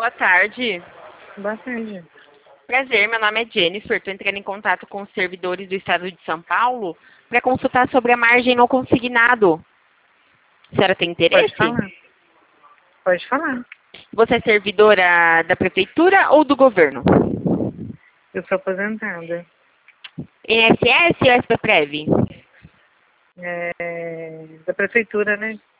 boa tarde. Boa tarde. Prazer, meu nome é Jennifer. Estou entrando em contato com os servidores do Estado de São Paulo para consultar sobre a margem no consignado. A senhora tem interesse? Pode falar. Pode falar. Você é servidora da prefeitura ou do governo? Eu sou aposentada. INSS ou SPPREV? Da prefeitura, né?